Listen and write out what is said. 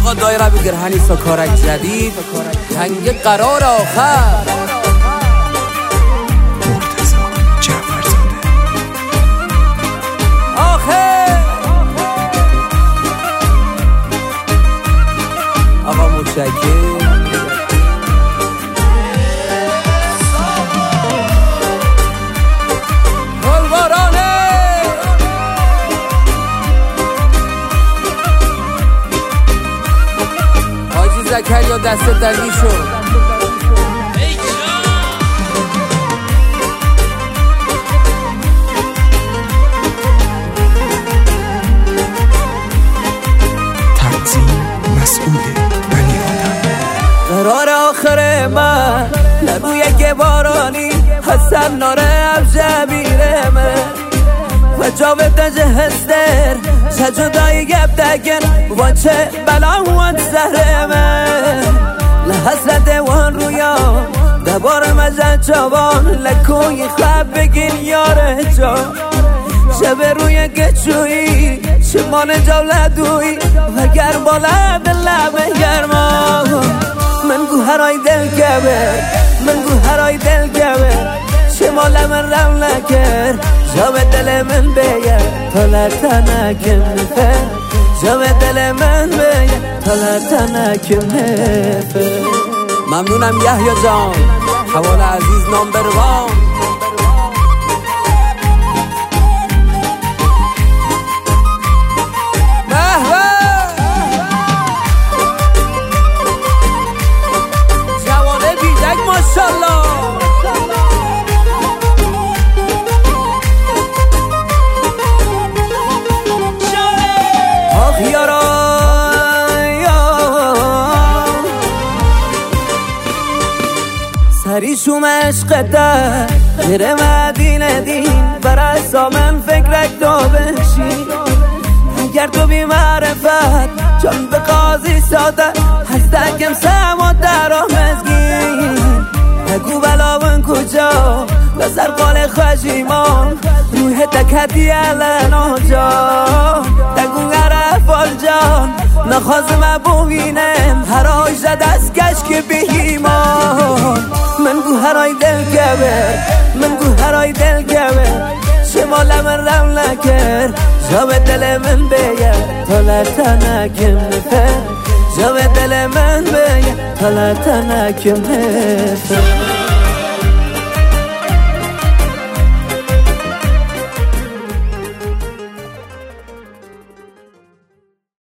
آقا دایره بگیر هنیسا کارک جدید تنگ قرار آخر مرتضی جعفرزاده آخر آقا متشکر زکریا دست درگی شد تنظیم مسئول بنی آدم قرار آخر من لبوی که بارانی حسن ناره افجبیره من و جاوب جهستر شجدای گب دگن و چه بلا و زهر من لحسرت وان رویا دبار مزد جوان لکوی خواب بگین یاره جان شب روی گچویی شمان جولدوی و گر بالا دلم گرما من گوهرای دل گبه من گوهرای دل گبه شمال من رم نکر جام دل من بگه تا لطنکم نفر جام دل من بگه تا لطنکم نفر ممنونم یحیی جان حوال عزیز نامبر وان جوانه بیدک ماشالله سریشوم عشقته میره مدینه دین برسا من فکرک دو بشی اگر تو بی معرفت چون به قاضی ساده هستکم سما در آمزگین نگو بلاون کجا بسر قال خشیمان روح تکتی الان آجا نگو غرفال جان نخوازم ببینم هراج دست کشک بهیمان من گوهرای دل گبه من گوهرای دل گبه شمال من رم نکر جام دل من بگه تا لطنکم نفر جام دل من بگه تا لطنکم نفر